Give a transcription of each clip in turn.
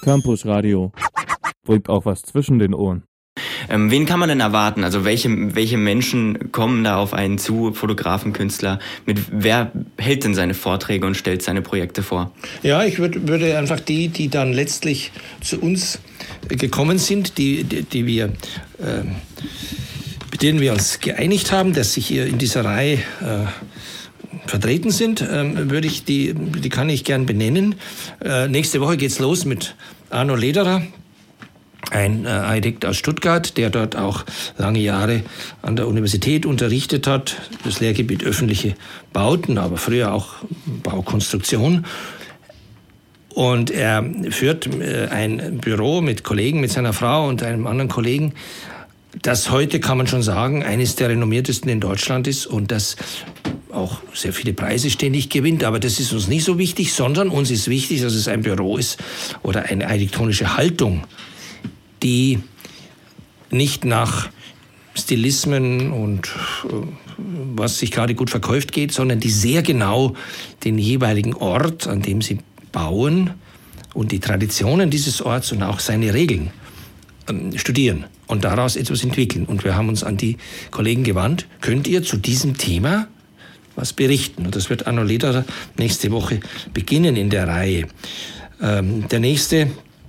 Campus Radio. Bringt auch was zwischen den Ohren. Wen kann man denn erwarten? Also welche Menschen kommen da auf einen zu, Fotografen, Künstler? Wer hält denn seine Vorträge und stellt seine Projekte vor? Ja, ich würde einfach die dann letztlich zu uns gekommen sind, mit denen wir uns geeinigt haben, dass sie hier in dieser Reihe vertreten sind, die kann ich gern benennen. Nächste Woche geht's los mit Arno Lederer, ein Architekt aus Stuttgart, der dort auch lange Jahre an der Universität unterrichtet hat, das Lehrgebiet öffentliche Bauten, aber früher auch Baukonstruktion. Und er führt ein Büro mit Kollegen, mit seiner Frau und einem anderen Kollegen, das heute, kann man schon sagen, eines der renommiertesten in Deutschland ist und das auch sehr viele Preise ständig gewinnt. Aber das ist uns nicht so wichtig, sondern uns ist wichtig, dass es ein Büro ist oder eine architektonische Haltung, die nicht nach Stilismen und was sich gerade gut verkauft geht, sondern die sehr genau den jeweiligen Ort, an dem sie bauen und die Traditionen dieses Orts und auch seine Regeln studieren und daraus etwas entwickeln. Und wir haben uns an die Kollegen gewandt, könnt ihr zu diesem Thema was berichten? Und das wird Arno Lederer nächste Woche beginnen in der Reihe. Der nächste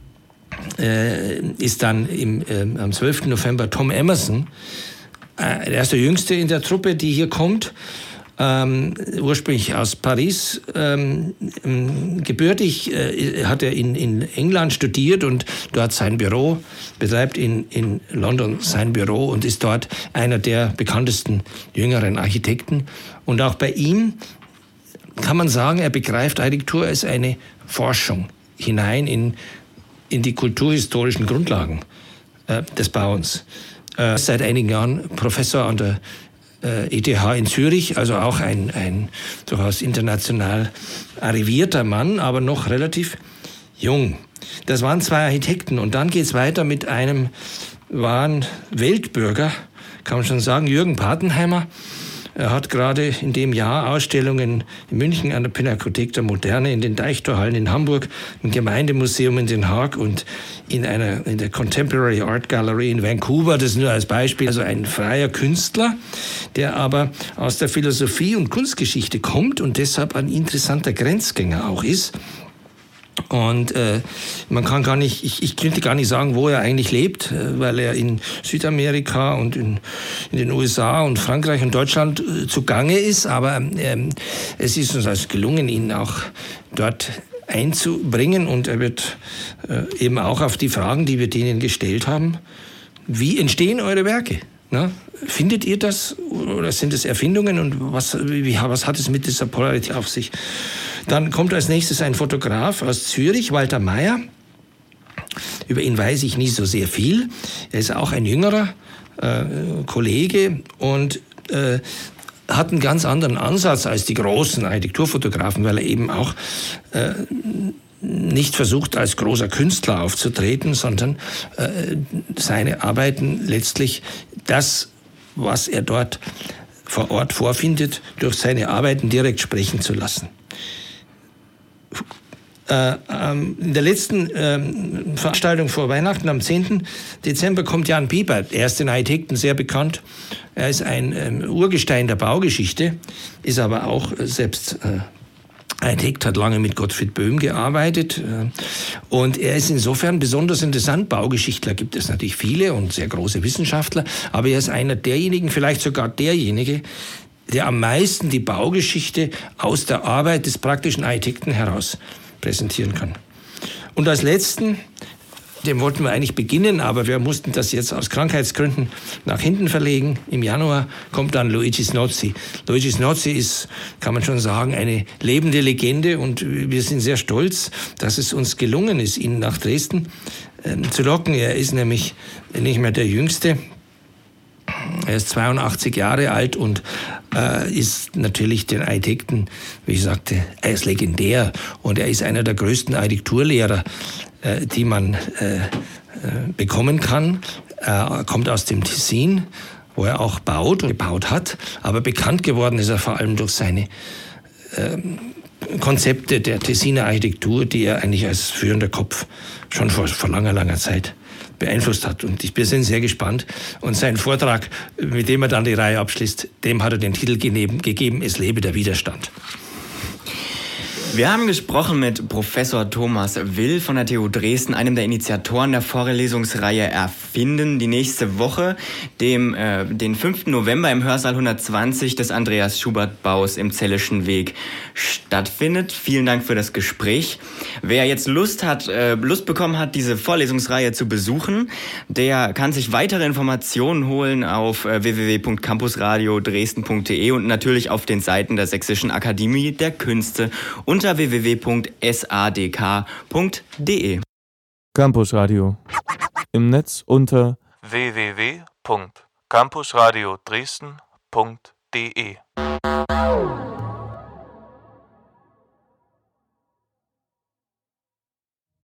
ist dann am 12. November Tom Emerson. Er ist der Jüngste in der Truppe, die hier kommt. Ursprünglich aus Paris. Gebürtig hat er in England studiert und dort sein Büro, betreibt in London sein Büro und ist dort einer der bekanntesten jüngeren Architekten. Und auch bei ihm kann man sagen, er begreift Architektur als eine Forschung hinein in die kulturhistorischen Grundlagen des Bauens. Seit einigen Jahren Professor an der ETH in Zürich, also auch ein durchaus international arrivierter Mann, aber noch relativ jung. Das waren zwei Architekten und dann geht es weiter mit einem wahren Weltbürger, kann man schon sagen, Jürgen Patenheimer. Er hat gerade in dem Jahr Ausstellungen in München an der Pinakothek der Moderne, in den Deichtorhallen in Hamburg, im Gemeindemuseum in Den Haag und in der Contemporary Art Gallery in Vancouver. Das nur als Beispiel. Also ein freier Künstler, der aber aus der Philosophie und Kunstgeschichte kommt und deshalb ein interessanter Grenzgänger auch ist. Und man kann gar nicht, ich könnte gar nicht sagen, wo er eigentlich lebt, weil er in Südamerika und in den USA und Frankreich und Deutschland zugange ist. Aber es ist uns also gelungen, ihn auch dort einzubringen. Und er wird eben auch auf die Fragen, die wir denen gestellt haben, wie entstehen eure Werke? Na? Findet ihr das oder sind es Erfindungen und was hat es mit dieser Polarität auf sich? Dann kommt als nächstes ein Fotograf aus Zürich, Walter Meyer. Über ihn weiß ich nie so sehr viel. Er ist auch ein jüngerer Kollege und hat einen ganz anderen Ansatz als die großen Architekturfotografen, weil er eben auch nicht versucht, als großer Künstler aufzutreten, sondern seine Arbeiten letztlich das, was er dort vor Ort vorfindet, durch seine Arbeiten direkt sprechen zu lassen. In der letzten Veranstaltung vor Weihnachten, am 10. Dezember, kommt Jan Pieper. Er ist den Architekten sehr bekannt. Er ist ein Urgestein der Baugeschichte, ist aber auch selbst Architekt, hat lange mit Gottfried Böhm gearbeitet und er ist insofern besonders interessant. Baugeschichtler gibt es natürlich viele und sehr große Wissenschaftler, aber er ist einer derjenigen, vielleicht sogar derjenige, der am meisten die Baugeschichte aus der Arbeit des praktischen Architekten heraus präsentieren kann. Und als letzten, dem wollten wir eigentlich beginnen, aber wir mussten das jetzt aus Krankheitsgründen nach hinten verlegen. Im Januar kommt dann Luigi Snozzi. Luigi Snozzi ist, kann man schon sagen, eine lebende Legende und wir sind sehr stolz, dass es uns gelungen ist, ihn nach Dresden zu locken. Er ist nämlich nicht mehr der Jüngste. Er ist 82 Jahre alt und ist natürlich den Architekten, wie ich sagte, er ist legendär und er ist einer der größten Architekturlehrer, die man bekommen kann. Er kommt aus dem Tessin, wo er auch baut und gebaut hat, aber bekannt geworden ist er vor allem durch seine Konzepte der Tessiner Architektur, die er eigentlich als führender Kopf schon vor langer, langer Zeit beeinflusst hat. Und wir sind sehr gespannt. Und sein Vortrag, mit dem er dann die Reihe abschließt, dem hat er den Titel gegeben, Es lebe der Widerstand. Wir haben gesprochen mit Professor Thomas Will von der TU Dresden, einem der Initiatoren der Vorlesungsreihe Erfinden, die nächste Woche, den 5. November im Hörsaal 120 des Andreas-Schubert-Baus im Zelleschen Weg stattfindet. Vielen Dank für das Gespräch. Wer jetzt Lust bekommen hat, diese Vorlesungsreihe zu besuchen, der kann sich weitere Informationen holen auf www.campusradio-dresden.de und natürlich auf den Seiten der Sächsischen Akademie der Künste unter www.sadk.de. Campusradio. Im Netz unter www.campusradio-dresden.de